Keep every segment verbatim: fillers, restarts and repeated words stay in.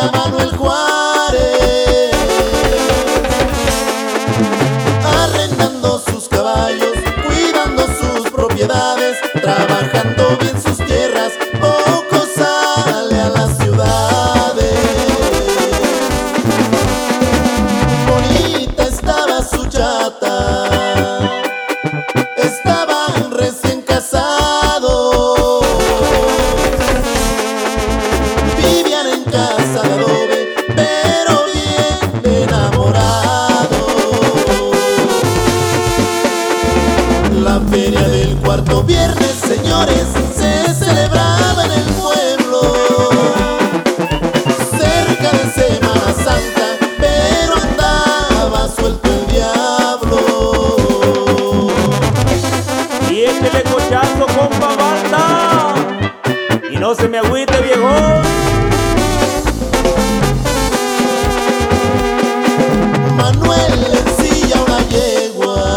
a Manuel Juárez, arrendando sus caballos, cuidando sus propiedades, trabajando bien sus tierras, poco sale a las ciudades. Bonita estaba su chata, estaban recién casados, vivían en casa de adobe, pero bien enamorados. La feria del cuarto viernes, señores, se celebraba en el pueblo, cerca de Semana Santa, pero andaba suelto el diablo. Y échele cochazo, compa banda, y no se me agüite, viejón. Manuel ensilla una yegua,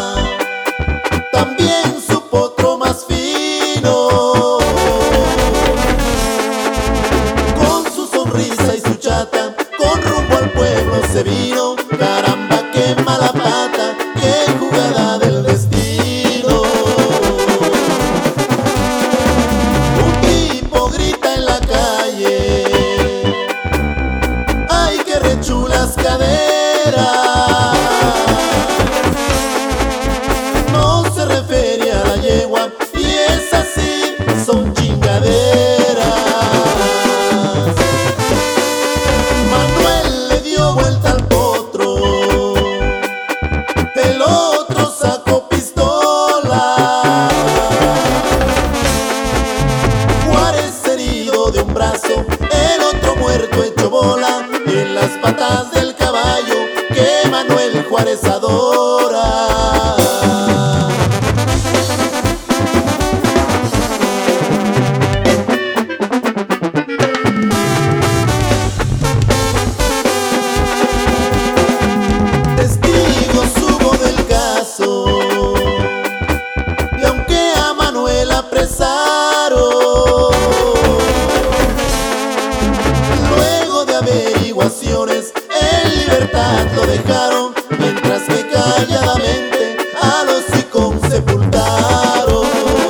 también su potro más fino, con su sonrisa y su chata, con rumbo al pueblo se vino. Caramba, qué mala pata, qué jugada del destino. Un tipo grita en la calle: ¡ay, qué rechulas caderas! No se refiere a la yegua, y es así, son chingaderas. Manuel le dio vuelta al potro, el otro sacó pistola. Juárez herido de un brazo, el otro muerto hecho bola, en las patas del caballo que Manuel Juárez adora. Testigos hubo del caso, y aunque a Manuel apresaron, luego de averiguaciones en libertad lo dejaron, mientras que calladamente al hocicón sepultaron.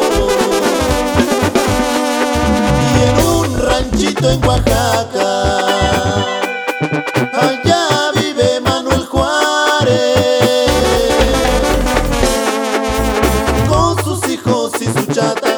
Y en un ranchito en Oaxaca, allá vive Manuel Juárez, con sus hijos y su chata,